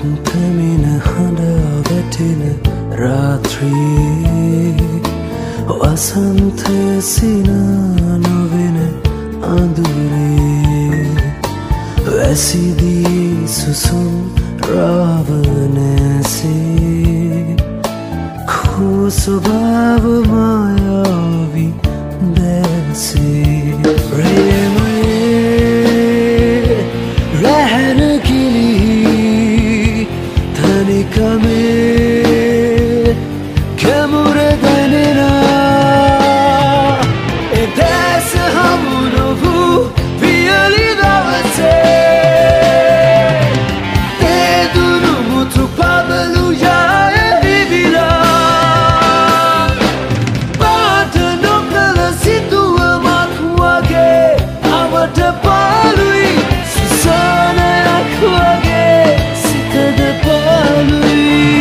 පැමිණ හඬ වැටෙන රාත්‍රියේ වසන්තය සින නොවෙන අඳුරේ වැසිදී සුසුම් රාවනැසේ කෝ ස්වභාව මායාවි දැසේ ප්‍රේමයේ රැහැන කිලිහි තනිකමේ කැමුර දැනෙනා එදැස හමු නොවූ පියලි දවසේ තේදුණු මුතු පබලු යාය විවිලා පාට නොකළ සිදුවමක් වගේ අවට පාලුයි සුසානයක් වගේ සිතද පාලුයි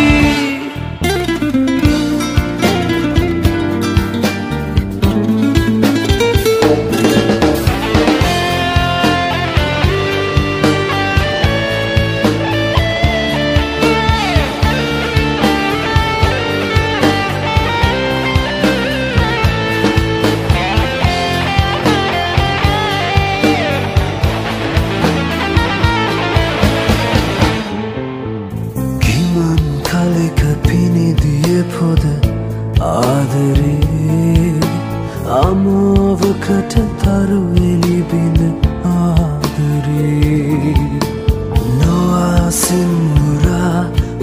කලෙක පිනිදිය පොද ආදරේ අමෝවකට තරු එලිබිඳ ආදරේ නොආසින් මුරා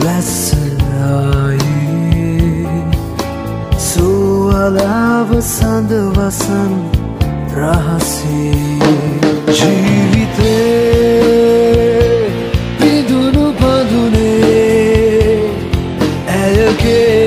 වැස්සලායේ සුවලාව සඳ වසන් රහසේ ජීවිතේ පිදුණු පදුනේ ඇයගේ